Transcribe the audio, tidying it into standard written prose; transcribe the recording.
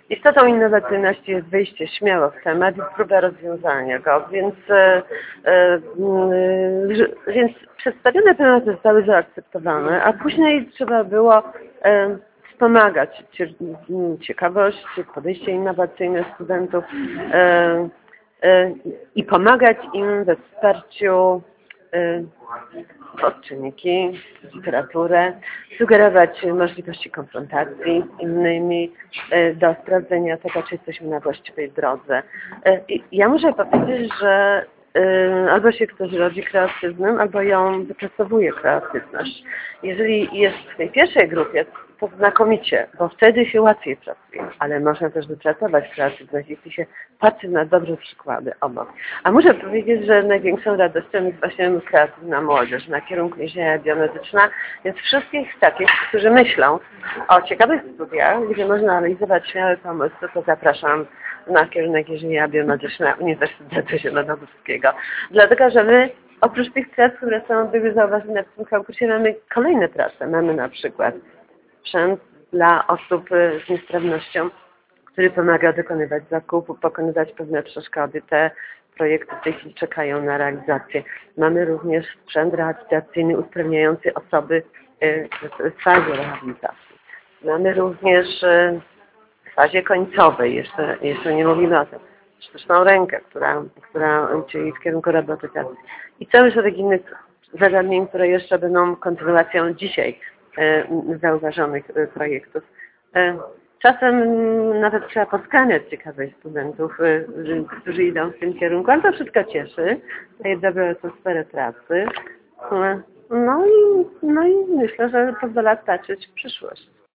Istotą innowacyjności jest wyjście śmiało w temat i próba rozwiązania go, więc przedstawione tematy zostały zaakceptowane, a później trzeba było wspomagać ciekawość, podejście innowacyjne studentów i pomagać im we wsparciu czynniki, literaturę, sugerować możliwości konfrontacji z innymi, do sprawdzenia tego, czy jesteśmy na właściwej drodze. Ja muszę powiedzieć, że albo się ktoś rodzi kreatywnym, albo ją wypracowuje kreatywność. Jeżeli jest w tej pierwszej grupie, to znakomicie, bo wtedy się łatwiej pracuje, ale można też wypracować kreatywność, jeśli się patrzy na dobre przykłady obok. A muszę powiedzieć, że największą radością jest właśnie kreatywna młodzież na kierunku inżynieria biomedyczna, więc wszystkich takich, którzy myślą o ciekawych studiach, gdzie można realizować śmiałe pomysły, to zapraszam na kierunek inżynieria biomedyczna Uniwersytetu Zielonogórskiego. Dlatego, że my oprócz tych prac, które były zauważone w tym konkursie, mamy kolejne prace. Mamy na przykład sprzęt dla osób z niesprawnością, który pomaga dokonywać zakupów, pokonywać pewne przeszkody. Te projekty w tej chwili czekają na realizację. Mamy również sprzęt rehabilitacyjny usprawniający osoby w fazie rehabilitacji. Mamy również w fazie końcowej, jeszcze nie mówimy o tym, sztuczną rękę, która czyli w kierunku robotyzacji. I cały szereg innych zagadnień, które jeszcze będą kontynuacją dzisiaj zauważonych projektów. Czasem nawet trzeba poskaniać ciekawych studentów, którzy idą w tym kierunku, ale to wszystko cieszy, daje dobrą atmosferę pracy. No i myślę, że pozwala patrzeć w przyszłość.